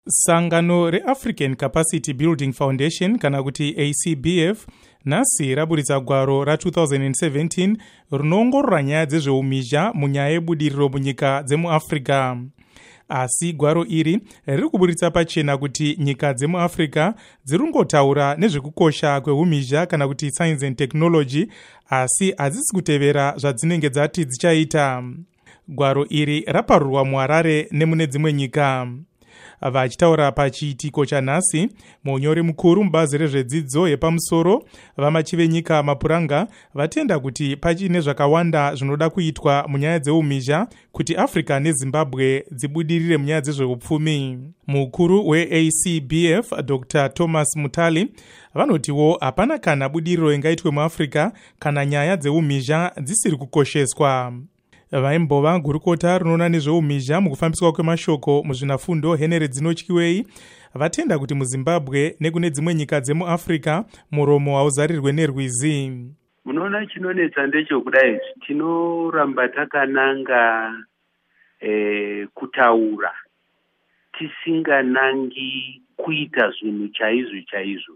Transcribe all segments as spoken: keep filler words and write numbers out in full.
Sangano reAfrican Capacity Building Foundation kana kuti A C B F nhasi raburitsa gwaro ra-twenty seventeen rinoongorora nyaya dzezveumhizha munyaya yebudiriro munyika dzemuAfrica. Asi gwaro iri riri kuburitsa pachena kuti nyika dzemuAfrica dziringotaura nezvekukosha kweumhizha kana kuti science and technology, asi hadzisi kutevera zvadzinenge dzati dzichaita. Gwaro iri raparurwa muHarare nemune dzimwe nyika. Vachitaura pachiitiko chanhasi, munyori mukuru mubazi rezvedzidzo yepamusoro vamachive nyika Mapuranga vatenda kuti pachine zvakawanda zvinoda kuitwa munyaya dzeumhizha kuti Africa neZimbabwe dzibudirire munyaya dzezveupfumi. Mukuru we-A C B F Doctor Thomas Mutali vanotiwo hapana kana budiriro ingaitwe muAfrica kana nyaya dzeumhizha dzisiri kukosheswa. Vaimbova gurukota rinoona nezveumhizha mukufambiswa kwemashoko muzvinafundo Henry Dzinotyiwei vatenda kuti muZimbabwe nekune dzimwe nyika dzemuAfrica muromo hauzarirwe nerwizi. Munoona chinonetsa ndechokudai tinoramba takananga eh, kutaura tisinganangi kuita zvinhu chaizvo chaizvo.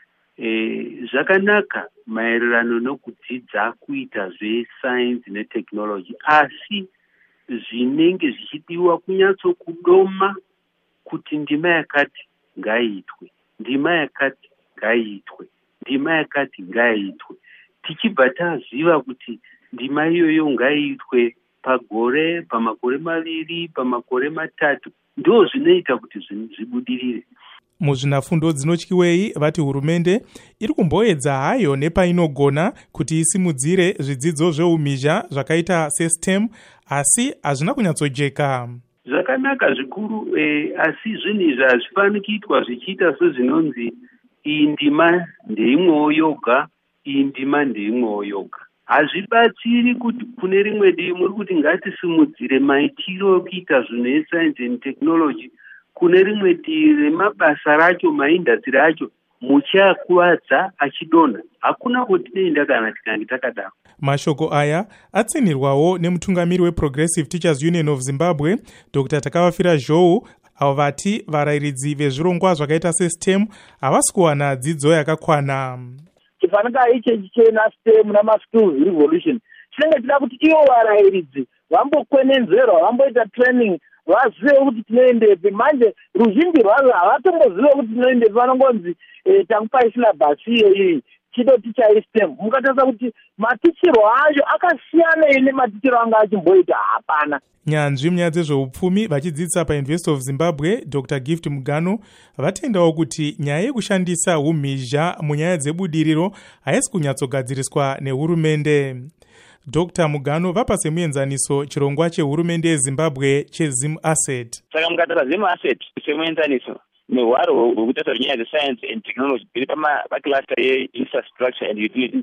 E, zvakanaka maererano nokudzidza kuita zvesayenzi netechnology, asi zvinenge zvichidiwa kunyatso kudoma kuti ndima yakati ngaiitwe, ndima yakati ngaiitwe, ndima yakati ngaiitwe. Tichibva taziva kuti ndima iyoyo ngaiitwe pagore, pamakore maviri, pamakore matatu, ndo zvinoita kuti zvinhu zvibudirire. Muzvinafundo Dzinotyiwei vati hurumende iri kumboedza hayo nepainogona kuti isimudzire zvidzidzo zveumhizha zvakaita seSTEM, asi hazvina kunyatsojeka. Zvakanaka zvikuru, eh, asi zvinhu izvi hazvifaniri kuitwa zvichiita sezvinonzi iyi ndima ndeimwewo yoga, iyi ndima ndeimwewo yoga. Hazvibatsiri kuti kune rimwe divi muri kuti ngatisimudzire maitiro ekuita zvinhu escience and technology, kune rimwe divi remabasa racho, maindastri acho muchiakuvadza achidonha. Hakuna kwatinoenda kana tikange takadaro. Mashoko aya atsinirwawo nemutungamiri weProgressive Teachers Union of Zimbabwe Doctor Takavafira Zhou, avo vati varairidzi vezvirongwa zvakaita seSTEM havasi kuwana dzidzo yakakwana. Chifanika ichi chena STEM namaskills revolution chinenge tida kuti ivo varairidzi vambokwenenzverwa, vamboita training, vazive kuti tinoendepi. Manje ruzhinji rwazvo havatombozive kuti tinoendepi, vanongonzi eh, tangupai silabhasi iyoyi chitoticha iSTEM. Mukatarisa kuti matichiro acho akasiyana nematichiro anga achimboita hapana. Nyanzvi munyaya dzezveupfumi vachidzidzisa paUniversity of Zimbabwe Doctor Gift Mugano vatendawo kuti nyaya yekushandisa umhizha munyaya dzebudiriro haisi kunyatsogadziriswa nehurumende. Doctor Mugano vapa semuenzaniso chirongwa chehurumende yeZimbabwe cheZimAsset. Saka mukatara ZimAsset semuenzaniso nehwaro hwekutarisa nyaya dzescience and technology dziri pacluster yeinfrastructure and utilities,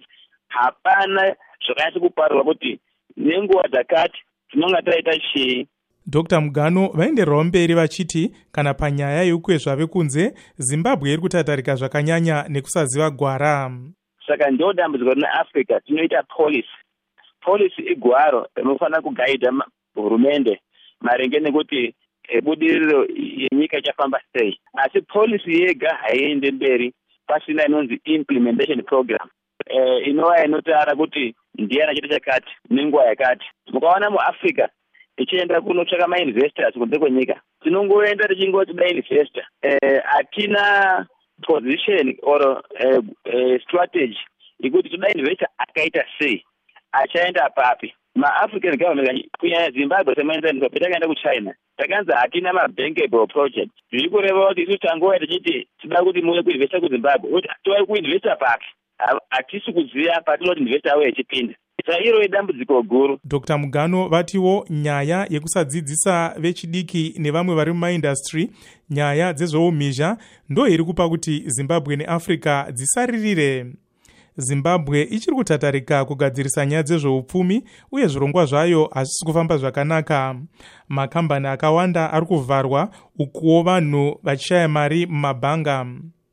hapana zvakanyatsa kuparurwa kuti nenguva dzakati tinonga taita chii. Doctor Mugano vaendererawo mberi vachiti kana panyaya yeukwezva vekunze Zimbabwe iri kutatarika zvakanyanya nekusaziva gwara. Saka ndo dambudziko rina Africa, tinoita policy. Policy igwaro rinofanira kugaidha hurumende maringe nekuti budiriro yenyika ichafamba sei. Asi policy yega haiende mberi pasina inonzi implementation program eh, inova inotara kuti ndiana chete chakati nenguva yakati. Mukaona muAfrica ichienda kunotsvaka mainvestors kunze kwenyika, tinongoenda tichingoti dainvestor, hatina eh, position or eh, eh, strategy ikuti toda investor akaita sei, achaenda papi. MaAfrican government kunyanya Zimbabwe semaenzaniso petakaenda kuChina takanzi hatina mabankable project. Zviri kureva kuti isu tangoya tichiti tida kuti muye kuinvesta kuZimbabwe, kuti tova kuinvesta papi, hatisi kuziva patinoti investor avo yachipinda. Saka iro idambudziko guru. Doctor Mugano vatiwo nyaya yekusadzidzisa vechidiki nevamwe vari mumaindastri nyaya dzezveumhizha ndo iri kupa kuti Zimbabwe neAfrica dzisaririre. Zimbabwe ichiri kutatarika kugadzirisa nyaya dzezveupfumi uye zvirongwa zvayo hazvisi kufamba zvakanaka. Makambani akawanda ari kuvharwa ukuwo vanhu vachishaya mari mumabhanga.